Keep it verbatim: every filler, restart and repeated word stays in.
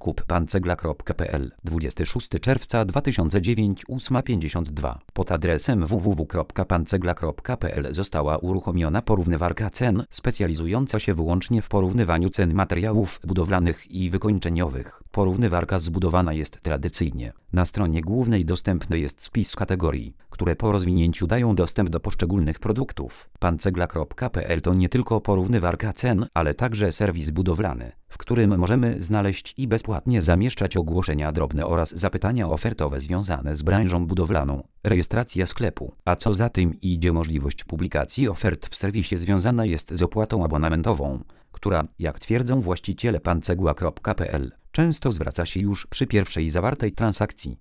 kup pan cegla kropka p l dwudziestego szóstego czerwca dwa tysiące dziewiątego ósma pięćdziesiąt dwa. Pod adresem w w w kropka pan cegla kropka p l została uruchomiona porównywarka cen specjalizująca się wyłącznie w porównywaniu cen materiałów budowlanych i wykończeniowych. Porównywarka zbudowana jest tradycyjnie. Na stronie głównej dostępny jest spis kategorii, które po rozwinięciu dają dostęp do poszczególnych produktów. pan cegla kropka p l to nie tylko porównywarka cen, ale także serwis budowlany, w którym możemy znaleźć i bezpłatnie zamieszczać ogłoszenia drobne oraz zapytania ofertowe związane z branżą budowlaną, rejestracja sklepu, a co za tym idzie możliwość publikacji ofert w serwisie związana jest z opłatą abonamentową, która, jak twierdzą właściciele pan cegła kropka p l, często zwraca się już przy pierwszej zawartej transakcji.